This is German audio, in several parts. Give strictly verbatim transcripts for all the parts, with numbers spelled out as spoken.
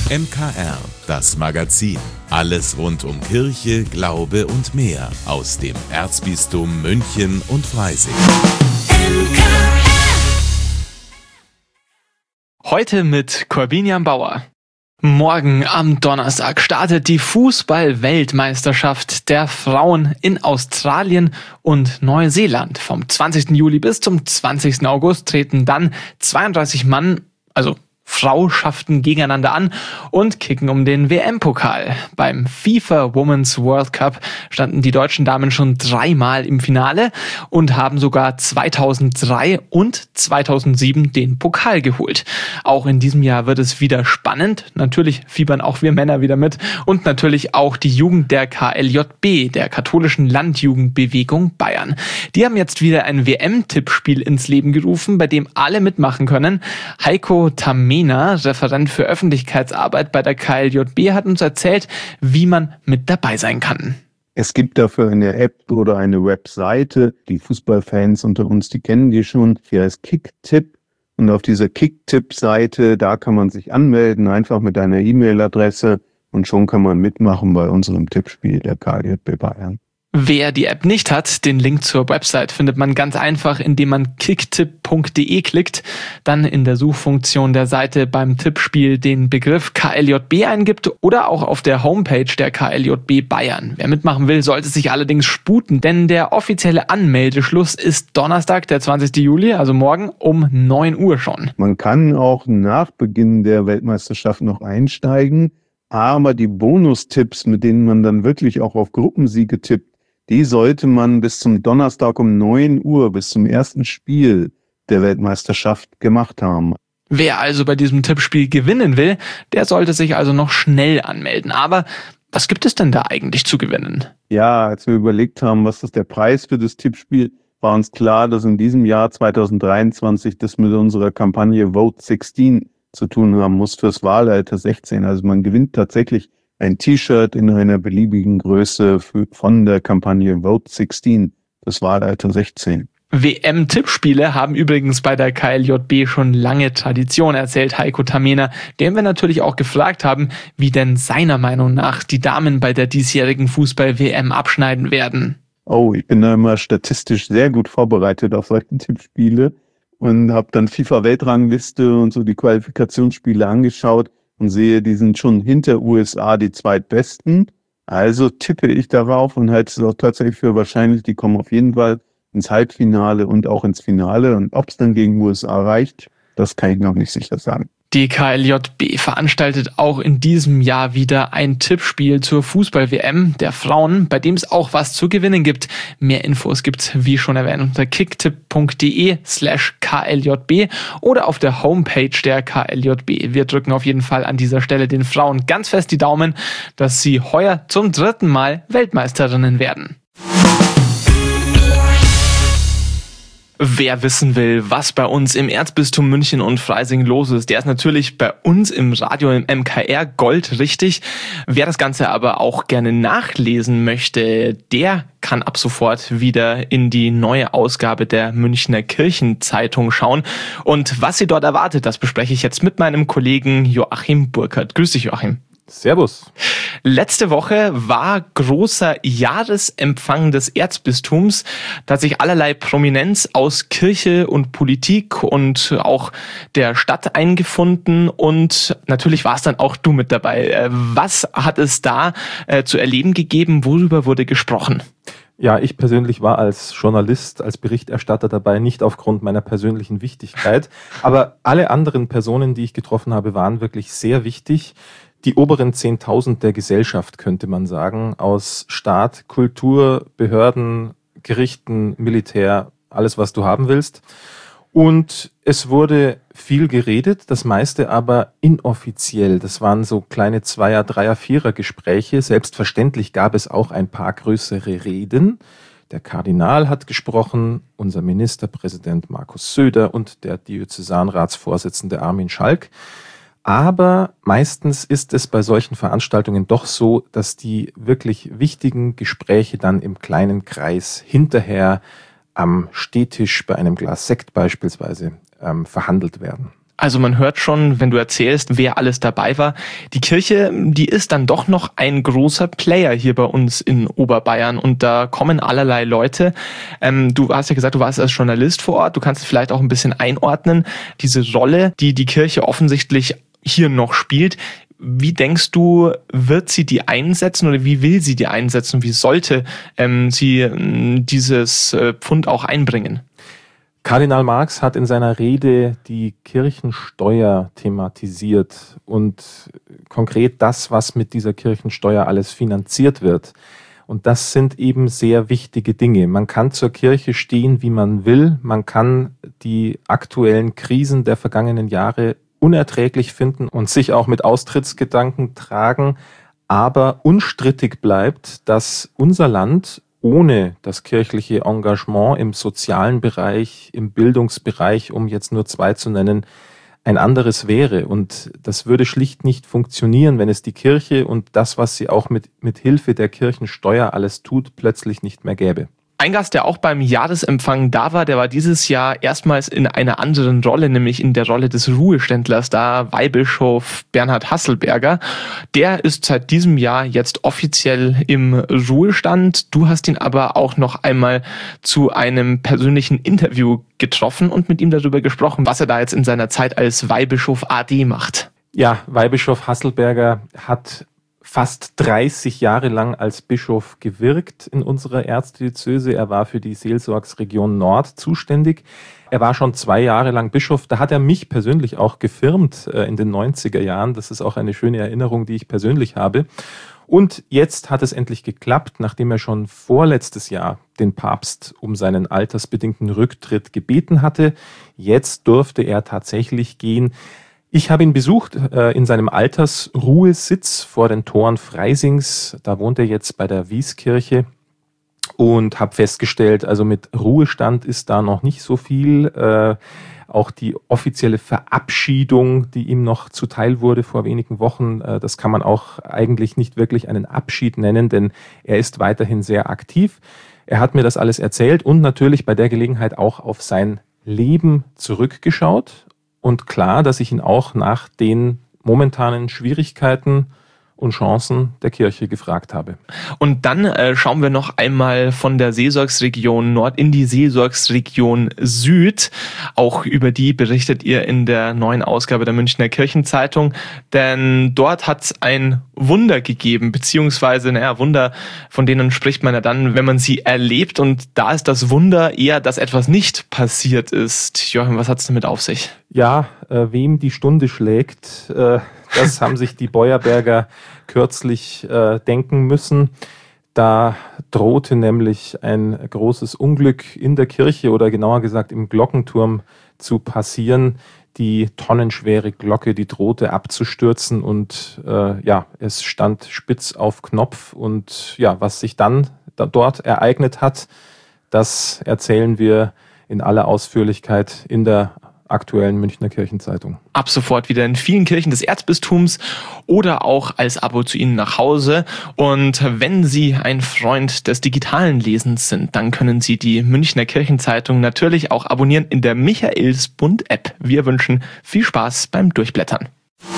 M K R, das Magazin. Alles rund um Kirche, Glaube und mehr aus dem Erzbistum München und Freising. Heute mit Corbinian Bauer. Morgen am Donnerstag startet die Fußball-Weltmeisterschaft der Frauen in Australien und Neuseeland. Vom zwanzigsten Juli bis zum zwanzigsten August treten dann zweiunddreißig Mann, also Frauschaften gegeneinander an und kicken um den W M-Pokal. Beim FIFA Women's World Cup standen die deutschen Damen schon dreimal im Finale und haben sogar zweitausenddrei und zweitausendsieben den Pokal geholt. Auch in diesem Jahr wird es wieder spannend. Natürlich fiebern auch wir Männer wieder mit und natürlich auch die Jugend der K L J B, der katholischen Landjugendbewegung Bayern. Die haben jetzt wieder ein W M-Tippspiel ins Leben gerufen, bei dem alle mitmachen können. Heiko Tamena, Referent für Öffentlichkeitsarbeit bei der K L J B, hat uns erzählt, wie man mit dabei sein kann. Es gibt dafür eine App oder eine Webseite. Die Fußballfans unter uns, die kennen die schon. Die heißt Kicktipp. Und auf dieser Kicktipp-Seite, da kann man sich anmelden, einfach mit einer E-Mail-Adresse. Und schon kann man mitmachen bei unserem Tippspiel der K L J B Bayern. Wer die App nicht hat, den Link zur Website findet man ganz einfach, indem man kicktipp punkt de klickt, dann in der Suchfunktion der Seite beim Tippspiel den Begriff K L J B eingibt oder auch auf der Homepage der K L J B Bayern. Wer mitmachen will, sollte sich allerdings sputen, denn der offizielle Anmeldeschluss ist Donnerstag, der zwanzigsten Juli, also morgen um neun Uhr schon. Man kann auch nach Beginn der Weltmeisterschaft noch einsteigen, aber die Bonustipps, mit denen man dann wirklich auch auf Gruppensiege tippt, die sollte man bis zum Donnerstag um neun Uhr, bis zum ersten Spiel der Weltmeisterschaft gemacht haben. Wer also bei diesem Tippspiel gewinnen will, der sollte sich also noch schnell anmelden. Aber was gibt es denn da eigentlich zu gewinnen? Ja, als wir überlegt haben, was ist der Preis für das Tippspiel, war uns klar, dass in diesem Jahr zweitausenddreiundzwanzig das mit unserer Kampagne Vote sechzehn zu tun haben muss fürs Wahlalter sechzehn. Also man gewinnt tatsächlich ein T-Shirt in einer beliebigen Größe für, von der Kampagne Vote sechzehn, das Wahlalter sechzehn. W M-Tippspiele haben übrigens bei der K L J B schon lange Tradition, erzählt Heiko Tamena, dem wir natürlich auch gefragt haben, wie denn seiner Meinung nach die Damen bei der diesjährigen Fußball-W M abschneiden werden. Oh, ich bin da immer statistisch sehr gut vorbereitet auf solche Tippspiele und habe dann FIFA-Weltrangliste und so die Qualifikationsspiele angeschaut und sehe, die sind schon hinter U S A die zweitbesten. Also tippe ich darauf und halte es auch tatsächlich für wahrscheinlich, die kommen auf jeden Fall ins Halbfinale und auch ins Finale. Und ob es dann gegen U S A reicht, das kann ich noch nicht sicher sagen. Die K L J B veranstaltet auch in diesem Jahr wieder ein Tippspiel zur Fußball-W M der Frauen, bei dem es auch was zu gewinnen gibt. Mehr Infos gibt's, wie schon erwähnt, unter kicktipp punkt de slash K L J B oder auf der Homepage der K L J B. Wir drücken auf jeden Fall an dieser Stelle den Frauen ganz fest die Daumen, dass sie heuer zum dritten Mal Weltmeisterinnen werden. Wer wissen will, was bei uns im Erzbistum München und Freising los ist, der ist natürlich bei uns im Radio im M K R goldrichtig. Wer das Ganze aber auch gerne nachlesen möchte, der kann ab sofort wieder in die neue Ausgabe der Münchner Kirchenzeitung schauen. Und was sie dort erwartet, das bespreche ich jetzt mit meinem Kollegen Joachim Burkhardt. Grüß dich, Joachim. Servus. Letzte Woche war großer Jahresempfang des Erzbistums. Da hat sich allerlei Prominenz aus Kirche und Politik und auch der Stadt eingefunden. Und natürlich war es dann auch du mit dabei. Was hat es da äh, zu erleben gegeben? Worüber wurde gesprochen? Ja, ich persönlich war als Journalist, als Berichterstatter dabei, nicht aufgrund meiner persönlichen Wichtigkeit. Aber alle anderen Personen, die ich getroffen habe, waren wirklich sehr wichtig. Die oberen zehntausend der Gesellschaft, könnte man sagen, aus Staat, Kultur, Behörden, Gerichten, Militär, alles, was du haben willst. Und es wurde viel geredet, das meiste aber inoffiziell. Das waren so kleine Zweier-, Dreier-, Vierer-Gespräche. Selbstverständlich gab es auch ein paar größere Reden. Der Kardinal hat gesprochen, unser Ministerpräsident Markus Söder und der Diözesanratsvorsitzende Armin Schalk. Aber meistens ist es bei solchen Veranstaltungen doch so, dass die wirklich wichtigen Gespräche dann im kleinen Kreis hinterher am Stehtisch bei einem Glas Sekt beispielsweise ähm, verhandelt werden. Also man hört schon, wenn du erzählst, wer alles dabei war. Die Kirche, die ist dann doch noch ein großer Player hier bei uns in Oberbayern und da kommen allerlei Leute. Ähm, du hast ja gesagt, du warst als Journalist vor Ort. Du kannst vielleicht auch ein bisschen einordnen, diese Rolle, die die Kirche offensichlich hier noch spielt. Wie denkst du, wird sie die einsetzen oder wie will sie die einsetzen und wie sollte ähm, sie äh, dieses äh, Pfund auch einbringen? Kardinal Marx hat in seiner Rede die Kirchensteuer thematisiert und konkret das, was mit dieser Kirchensteuer alles finanziert wird. Und das sind eben sehr wichtige Dinge. Man kann zur Kirche stehen, wie man will. Man kann die aktuellen Krisen der vergangenen Jahre unerträglich finden und sich auch mit Austrittsgedanken tragen. Aber unstrittig bleibt, dass unser Land ohne das kirchliche Engagement im sozialen Bereich, im Bildungsbereich, um jetzt nur zwei zu nennen, ein anderes wäre. Und das würde schlicht nicht funktionieren, wenn es die Kirche und das, was sie auch mit, mit Hilfe der Kirchensteuer alles tut, plötzlich nicht mehr gäbe. Ein Gast, der auch beim Jahresempfang da war, der war dieses Jahr erstmals in einer anderen Rolle, nämlich in der Rolle des Ruheständlers da, Weihbischof Bernhard Hasselberger. Der ist seit diesem Jahr jetzt offiziell im Ruhestand. Du hast ihn aber auch noch einmal zu einem persönlichen Interview getroffen und mit ihm darüber gesprochen, was er da jetzt in seiner Zeit als Weihbischof A D macht. Ja, Weihbischof Hasselberger hat fast dreißig Jahre lang als Bischof gewirkt in unserer Erzdiözese. Er war für die Seelsorgsregion Nord zuständig. Er war schon zwei Jahre lang Bischof. Da hat er mich persönlich auch gefirmt äh, in den neunziger Jahren. Das ist auch eine schöne Erinnerung, die ich persönlich habe. Und jetzt hat es endlich geklappt, nachdem er schon vorletztes Jahr den Papst um seinen altersbedingten Rücktritt gebeten hatte. Jetzt durfte er tatsächlich gehen. Ich habe ihn besucht äh, in seinem Altersruhesitz vor den Toren Freisings. Da wohnt er jetzt bei der Wieskirche und habe festgestellt, also mit Ruhestand ist da noch nicht so viel. Äh, auch die offizielle Verabschiedung, die ihm noch zuteil wurde vor wenigen Wochen, äh, das kann man auch eigentlich nicht wirklich einen Abschied nennen, denn er ist weiterhin sehr aktiv. Er hat mir das alles erzählt und natürlich bei der Gelegenheit auch auf sein Leben zurückgeschaut. Und klar, dass ich ihn auch nach den momentanen Schwierigkeiten und Chancen der Kirche gefragt habe. Und dann äh, schauen wir noch einmal von der Seelsorgsregion Nord in die Seelsorgsregion Süd. Auch über die berichtet ihr in der neuen Ausgabe der Münchner Kirchenzeitung. Denn dort hat es ein Wunder gegeben, beziehungsweise, naja, Wunder, von denen spricht man ja dann, wenn man sie erlebt. Und da ist das Wunder eher, dass etwas nicht passiert ist. Joachim, was hat es damit auf sich? Ja, äh, wem die Stunde schlägt, äh, das haben sich die Beuerberger kürzlich äh, denken müssen. Da drohte nämlich ein großes Unglück in der Kirche oder genauer gesagt im Glockenturm zu passieren. Die tonnenschwere Glocke, die drohte abzustürzen und äh, ja, es stand spitz auf Knopf. Und ja, was sich dann da dort ereignet hat, das erzählen wir in aller Ausführlichkeit in der aktuellen Münchner Kirchenzeitung. Ab sofort wieder in vielen Kirchen des Erzbistums oder auch als Abo zu Ihnen nach Hause. Und wenn Sie ein Freund des digitalen Lesens sind, dann können Sie die Münchner Kirchenzeitung natürlich auch abonnieren in der Michaelsbund-App. Wir wünschen viel Spaß beim Durchblättern.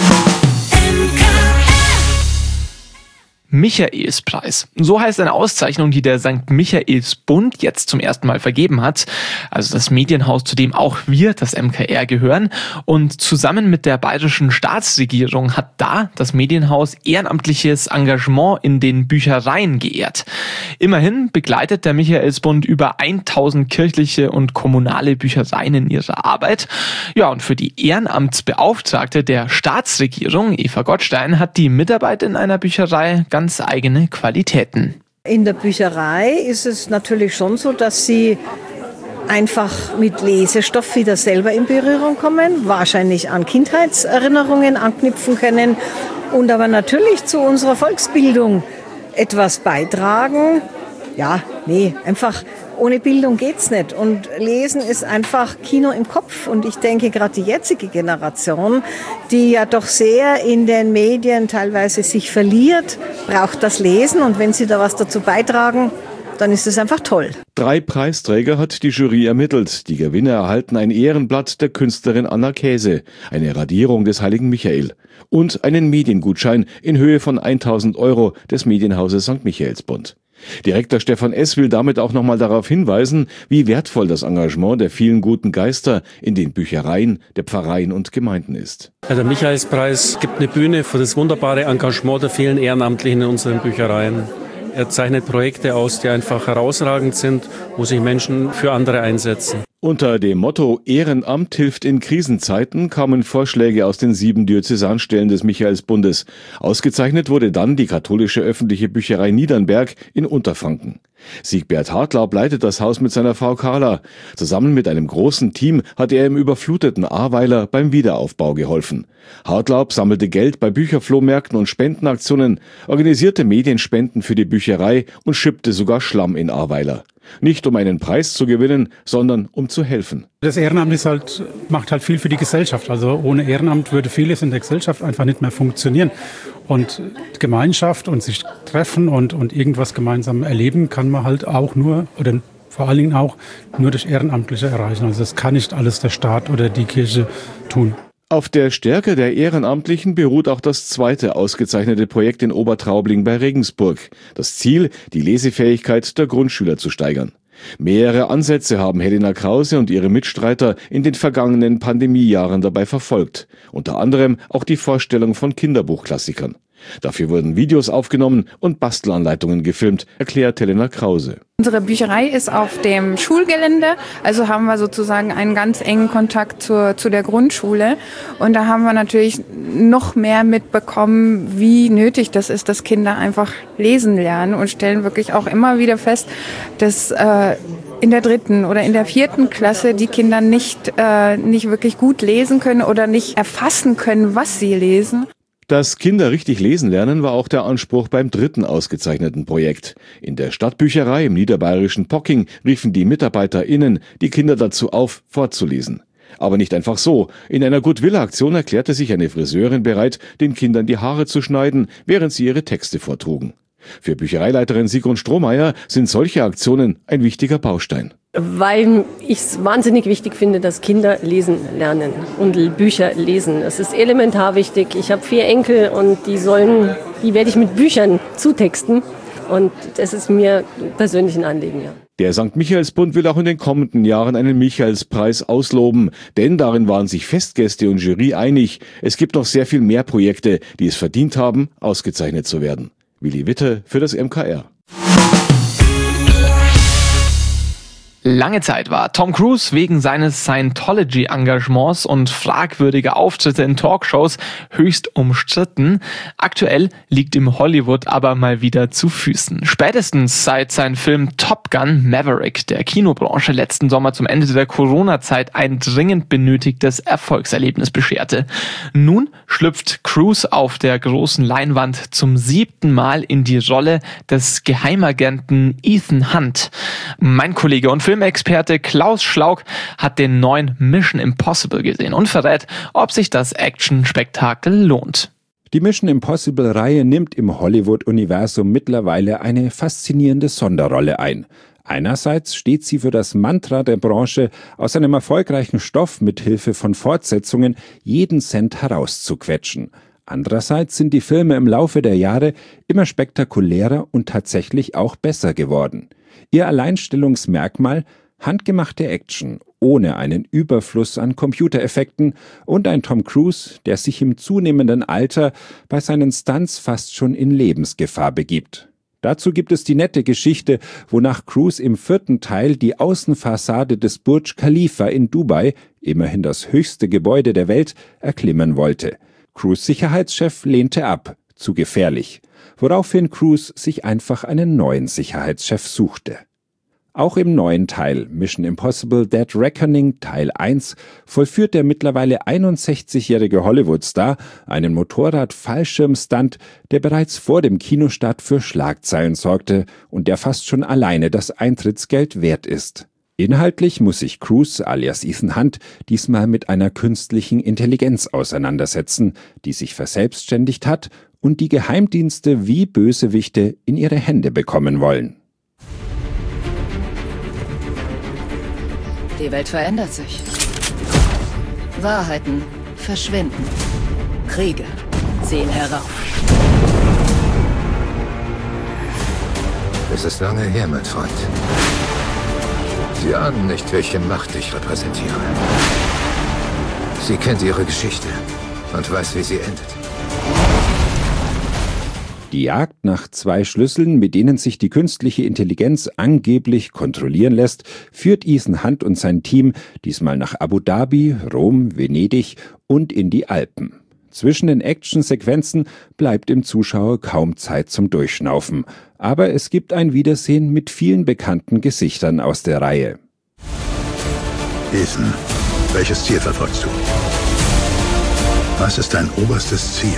Michaelspreis. So heißt eine Auszeichnung, die der Sankt Michaelsbund jetzt zum ersten Mal vergeben hat. Also das Medienhaus, zu dem auch wir, das M K R, gehören. Und zusammen mit der bayerischen Staatsregierung hat da das Medienhaus ehrenamtliches Engagement in den Büchereien geehrt. Immerhin begleitet der Michaelsbund über tausend kirchliche und kommunale Büchereien in ihrer Arbeit. Ja, und für die Ehrenamtsbeauftragte der Staatsregierung, Eva Gottstein, hat die Mitarbeit in einer Bücherei ganz ganz eigene Qualitäten. In der Bücherei ist es natürlich schon so, dass Sie einfach mit Lesestoff wieder selber in Berührung kommen, wahrscheinlich an Kindheitserinnerungen anknüpfen können und aber natürlich zu unserer Volksbildung etwas beitragen. Ja, nee, einfach ohne Bildung geht's nicht. Und Lesen ist einfach Kino im Kopf. Und ich denke, gerade die jetzige Generation, die ja doch sehr in den Medien teilweise sich verliert, braucht das Lesen. Und wenn Sie da was dazu beitragen, dann ist es einfach toll. Drei Preisträger hat die Jury ermittelt. Die Gewinner erhalten ein Ehrenblatt der Künstlerin Anna Käse, eine Radierung des Heiligen Michael und einen Mediengutschein in Höhe von tausend Euro des Medienhauses Sankt Michaelsbund. Direktor Stefan S. will damit auch nochmal darauf hinweisen, wie wertvoll das Engagement der vielen guten Geister in den Büchereien, der Pfarreien und Gemeinden ist. Ja, der Michaelspreis gibt eine Bühne für das wunderbare Engagement der vielen Ehrenamtlichen in unseren Büchereien. Er zeichnet Projekte aus, die einfach herausragend sind, wo sich Menschen für andere einsetzen. Unter dem Motto Ehrenamt hilft in Krisenzeiten kamen Vorschläge aus den sieben Diözesanstellen des Michaelsbundes. Ausgezeichnet wurde dann die katholische öffentliche Bücherei Niedernberg in Unterfranken. Siegbert Hartlaub leitet das Haus mit seiner Frau Carla. Zusammen mit einem großen Team hat er im überfluteten Ahrweiler beim Wiederaufbau geholfen. Hartlaub sammelte Geld bei Bücherflohmärkten und Spendenaktionen, organisierte Medienspenden für die Bücherei und schippte sogar Schlamm in Ahrweiler. Nicht um einen Preis zu gewinnen, sondern um zu helfen. Das Ehrenamt ist halt, macht halt viel für die Gesellschaft. Also ohne Ehrenamt würde vieles in der Gesellschaft einfach nicht mehr funktionieren. Und Gemeinschaft und sich treffen und, und irgendwas gemeinsam erleben kann man halt auch nur, oder vor allen Dingen auch nur durch Ehrenamtliche erreichen. Also das kann nicht alles der Staat oder die Kirche tun. Auf der Stärke der Ehrenamtlichen beruht auch das zweite ausgezeichnete Projekt in Obertraubling bei Regensburg. Das Ziel, die Lesefähigkeit der Grundschüler zu steigern. Mehrere Ansätze haben Helena Krause und ihre Mitstreiter in den vergangenen Pandemiejahren dabei verfolgt. Unter anderem auch die Vorstellung von Kinderbuchklassikern. Dafür wurden Videos aufgenommen und Bastelanleitungen gefilmt, erklärt Helena Krause. Unsere Bücherei ist auf dem Schulgelände, also haben wir sozusagen einen ganz engen Kontakt zur, zu der Grundschule. Und da haben wir natürlich noch mehr mitbekommen, wie nötig das ist, dass Kinder einfach lesen lernen und stellen wirklich auch immer wieder fest, dass äh, in der dritten oder in der vierten Klasse die Kinder nicht, äh, nicht wirklich gut lesen können oder nicht erfassen können, was sie lesen. Dass Kinder richtig lesen lernen, war auch der Anspruch beim dritten ausgezeichneten Projekt. In der Stadtbücherei im niederbayerischen Pocking riefen die MitarbeiterInnen die Kinder dazu auf, vorzulesen. Aber nicht einfach so. In einer Goodwill-Aktion erklärte sich eine Friseurin bereit, den Kindern die Haare zu schneiden, während sie ihre Texte vortrugen. Für Büchereileiterin Sigrun Strohmeier sind solche Aktionen ein wichtiger Baustein. Weil ich es wahnsinnig wichtig finde, dass Kinder lesen lernen und Bücher lesen. Es ist elementar wichtig. Ich habe vier Enkel und die sollen, die werde ich mit Büchern zutexten. Und das ist mir persönlich ein Anliegen, ja. Der Sankt Michaelsbund will auch in den kommenden Jahren einen Michaelspreis ausloben. Denn darin waren sich Festgäste und Jury einig. Es gibt noch sehr viel mehr Projekte, die es verdient haben, ausgezeichnet zu werden. Willi Witte für das M K R. Lange Zeit war Tom Cruise wegen seines Scientology-Engagements und fragwürdiger Auftritte in Talkshows höchst umstritten. Aktuell liegt ihm Hollywood aber mal wieder zu Füßen. Spätestens seit sein Film Top Gun Maverick der Kinobranche letzten Sommer zum Ende der Corona-Zeit ein dringend benötigtes Erfolgserlebnis bescherte. Nun schlüpft Cruise auf der großen Leinwand zum siebten Mal in die Rolle des Geheimagenten Ethan Hunt. Mein Kollege und Filmexperte Klaus Schlauk hat den neuen Mission Impossible gesehen und verrät, ob sich das Action-Spektakel lohnt. Die Mission Impossible-Reihe nimmt im Hollywood-Universum mittlerweile eine faszinierende Sonderrolle ein. Einerseits steht sie für das Mantra der Branche, aus einem erfolgreichen Stoff mit Hilfe von Fortsetzungen jeden Cent herauszuquetschen. Andererseits sind die Filme im Laufe der Jahre immer spektakulärer und tatsächlich auch besser geworden. Ihr Alleinstellungsmerkmal: handgemachte Action, ohne einen Überfluss an Computereffekten und ein Tom Cruise, der sich im zunehmenden Alter bei seinen Stunts fast schon in Lebensgefahr begibt. Dazu gibt es die nette Geschichte, wonach Cruise im vierten Teil die Außenfassade des Burj Khalifa in Dubai, immerhin das höchste Gebäude der Welt, erklimmen wollte. Cruise' Sicherheitschef lehnte ab, zu gefährlich, woraufhin Cruise sich einfach einen neuen Sicherheitschef suchte. Auch im neuen Teil Mission Impossible Dead Reckoning Teil eins vollführt der mittlerweile einundsechzigjährige Hollywood-Star einen Motorrad-Fallschirm-Stunt, der bereits vor dem Kinostart für Schlagzeilen sorgte und der fast schon alleine das Eintrittsgeld wert ist. Inhaltlich muss sich Cruise alias Ethan Hunt diesmal mit einer künstlichen Intelligenz auseinandersetzen, die sich verselbstständigt hat und die Geheimdienste wie Bösewichte in ihre Hände bekommen wollen. Die Welt verändert sich. Wahrheiten verschwinden. Kriege ziehen herauf. Es ist lange her, mein Freund. Sie ahnen nicht, welche Macht ich repräsentiere. Sie kennt ihre Geschichte und weiß, wie sie endet. Die Jagd nach zwei Schlüsseln, mit denen sich die künstliche Intelligenz angeblich kontrollieren lässt, führt Ethan Hunt und sein Team diesmal nach Abu Dhabi, Rom, Venedig und in die Alpen. Zwischen den Actionsequenzen bleibt dem Zuschauer kaum Zeit zum Durchschnaufen. Aber es gibt ein Wiedersehen mit vielen bekannten Gesichtern aus der Reihe. Ethan, welches Ziel verfolgst du? Was ist dein oberstes Ziel?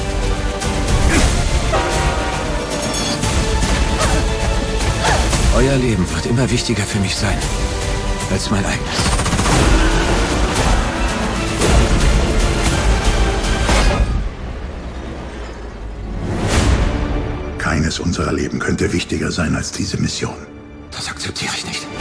Euer Leben wird immer wichtiger für mich sein als mein eigenes. Keines unserer Leben könnte wichtiger sein als diese Mission. Das akzeptiere ich nicht.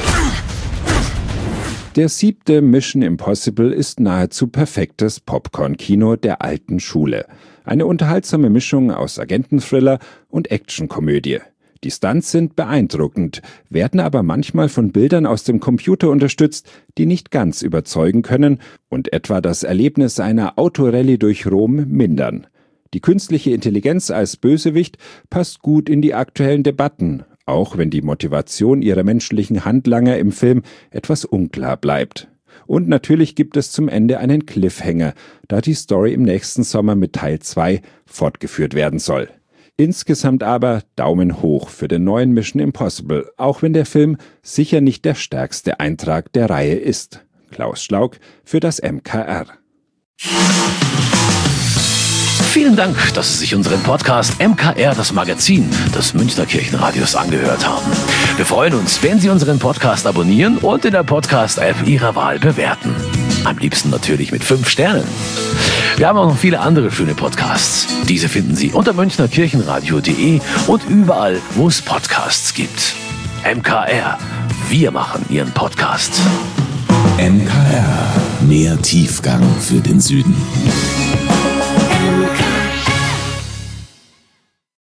Der siebte Mission Impossible ist nahezu perfektes Popcorn-Kino der alten Schule. Eine unterhaltsame Mischung aus Agenten-Thriller und Actionkomödie. Die Stunts sind beeindruckend, werden aber manchmal von Bildern aus dem Computer unterstützt, die nicht ganz überzeugen können und etwa das Erlebnis einer Autorallye durch Rom mindern. Die künstliche Intelligenz als Bösewicht passt gut in die aktuellen Debatten, auch wenn die Motivation ihrer menschlichen Handlanger im Film etwas unklar bleibt. Und natürlich gibt es zum Ende einen Cliffhanger, da die Story im nächsten Sommer mit Teil zwei fortgeführt werden soll. Insgesamt aber Daumen hoch für den neuen Mission Impossible, auch wenn der Film sicher nicht der stärkste Eintrag der Reihe ist. Klaus Schlauk für das M K R. Vielen Dank, dass Sie sich unseren Podcast M K R, das Magazin des Münchner Kirchenradios, angehört haben. Wir freuen uns, wenn Sie unseren Podcast abonnieren und in der Podcast-App Ihrer Wahl bewerten. Am liebsten natürlich mit fünf Sternen. Wir haben auch noch viele andere schöne Podcasts. Diese finden Sie unter münchnerkirchenradio punkt de und überall, wo es Podcasts gibt. M K R, wir machen Ihren Podcast. M K R, mehr Tiefgang für den Süden.